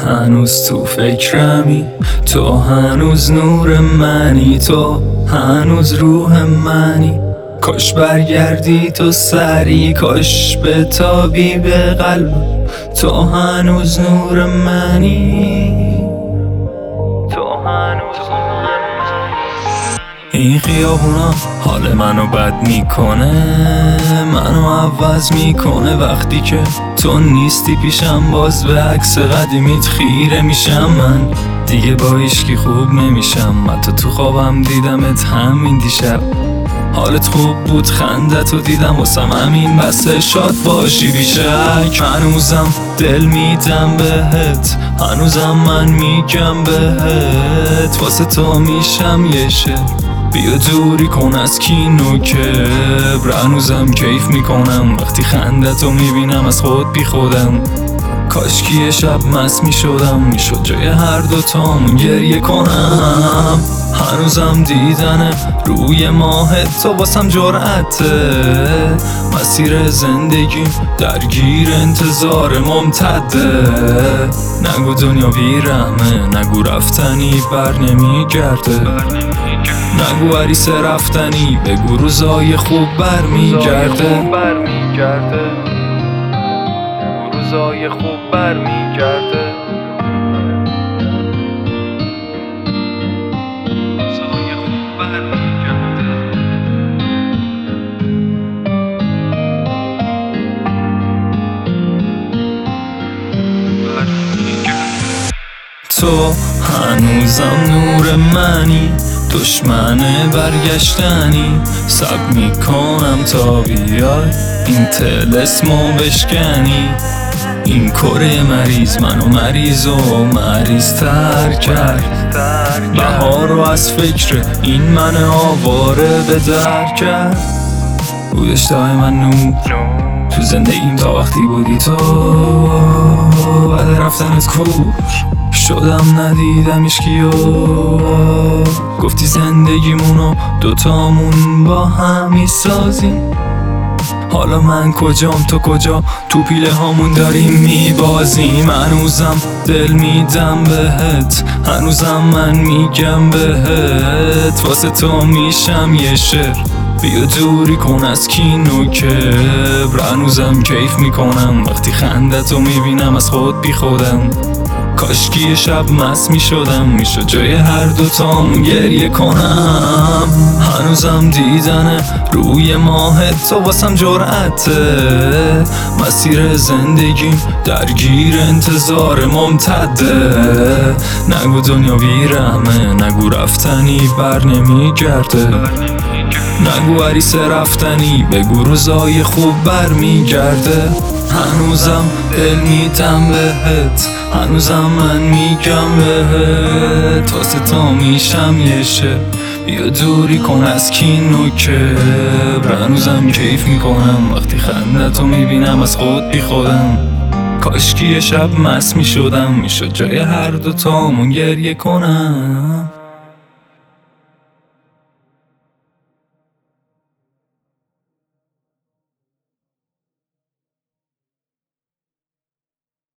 هنوز تو فکرمی، تو هنوز نور منی، تو هنوز روح منی. کاش برگردی تو سری، کاش بتابی به قلبم، تو هنوز نور منی، تو هنوز نور منی. این خیابونا حال منو بد میکنه، منو عوض میکنه. وقتی که تو نیستی پیشم، باز به عکس قدیمیت خیره میشم. من دیگه با هیچکی خوب نمیشم، حتی تو خوابم دیدمت همین دیشب. حالت خوب بود، خندتو دیدم، واسم همین بسه شاد باشی بیشک. هنوزم دل میدم بهت، هنوزم من میگم بهت، واسه تو میشم یه شعر. بیا دوری کن از کین و کبر، هنوزم کیف میکنم وقتی خندتو میبینم از خود بی خودم. کاشکی یه شب مست میشدم، میشد جای هر دوتامون گریه کنم. هنوزم دیدن روی ماه تو واسم جرأته، مسیر زندگیم درگیر انتظار ممتده. نگو دنیا بیرحمه، نگو رفتنی بر نمیگرده، نگو عریس رفتنی، بگو روزای خوب برمیگرده، روزای خوب برمیگرده. تو هنوزم نور منی، دشمن برگشتنی. صبر میکنم تا بیای این طلسمو بشکنی. این کره مریض منو مریض و مریض تر کرد، بهار رو از فکر این من آواره به در کرد. بودش دائما نور تو زندگیم تا وقتی بودی تو، بعد رفتنت کور شدم ندیدم ایشکیو. گفتی زندگیمونو دوتامون با هم میسازیم، حالا من کجام تو کجا، تو پیله هامون داریم میبازیم. هنوزم دل میدم بهت، هنوزم من میگم بهت، واسه تو میشم یه شعر. بیا دوری کن از کین و کبر، هنوزم کیف میکنم وقتی خندتو میبینم از خود بی خودم. کاشکی یه شب مست میشدم، میشد جای هر دوتامون گریه کنم. هنوزم دیدن روی ماه تو واسم جرأته، مسیر زندگیم درگیر انتظار ممتده. نگو دنیا بیرحمه، نگو رفتنی بر نمیگرده، نگو عریس رفتنی، بگو روزای خوب برمیگرده. هنوزم دل میدم بهت، هنوزم من میگم بهت، واسه تو میشم یه شعر. بیا دوری کن از کین و کبر، هنوزم کیف میکنم وقتی خندتو میبینم از خود بی خودم. کاشکی یه شب مست میشدم، میشد جای هر دوتامون گریه کنم.